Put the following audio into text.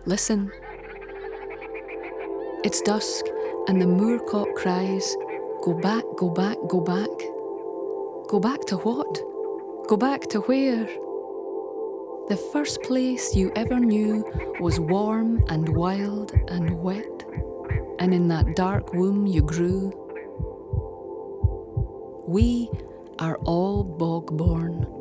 Listen. It's dusk, and the moorcock cries, "Go back, go back, go back." Go back to what? Go back to where? The first place you ever knew was warm and wild and wet, and in that dark womb you grew. We are all bog-born,